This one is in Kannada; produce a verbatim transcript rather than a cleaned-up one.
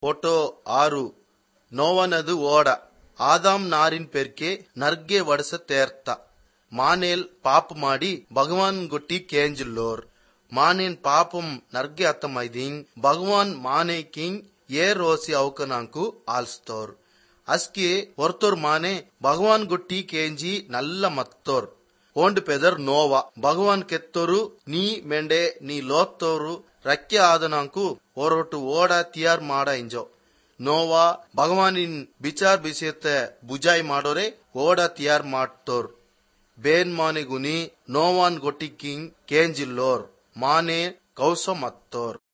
ಫೋಟೋ ಆರು ನೋವನದು ಓಡ ಆದಾಮ್ ನಾರಿನ್ ಪೆರ್ಕೆ ನರ್ಗೆ ವಡಸ ತೇರ್ತ ಮಾನೇಲ್ ಪಾಪ ಮಾಡಿ ಭಗವಾನ್ ಗೊಟ್ಟಿ ಕೇಂಜಿಲ್ಲೋರ್ ಮಾನೇನ್ ಪಾಪಂ ನರ್ಗೆ ಅತ್ತಮೈದೀನ್ ಭಗವಾನ್ ಮಾನೆ ಕಿಂಗ್ ಏ ರೋಸಿ ಅವಕನಾಂಕು ಆಲ್ಸ್ತೋರ್ ಅಸ್ಕೆ ಹೊರ್ತೋರ್ ಮಾನೆ ಭಗವಾನ್ ಗೊಟ್ಟಿ ಕೇಂಜಿ ನಲ್ಲ ಮತ್ತೋರ್ ಓಂಡ್ ಪೆದರ್ ನೋವ ಭಗವಾನ್ ಕೆತ್ತೋರು ನೀ ಮೆಂಡೆ ನೀ ಲೋತ್ತೋರು ರಕ್ಕೆ ಆದನಾಂಕು ಹೊರಟು ಓಡ ತಿಯಾರ್ ಮಾಡ ಇಂಜೋ ನೋವಾ ಭಗವಾನಿನ್ ಬಿಚಾರ್ ಬಿಸಿಯತ್ತೆ ಬುಜಾಯ್ ಮಾಡೋರೆ ಓಡ ತಿಯಾರ್ ಮಾಡ್ತೋರ್ ಬೇನ್ ಮಾನೆ ಗುನಿ ನೋವಾನ್ ಗೊಟ್ಟಿ ಕಿಂಗ್ ಕೇಂಜಿಲ್ಲೋರ್ ಮಾನೆ ಕೌಸ ಮತ್ತೋರ್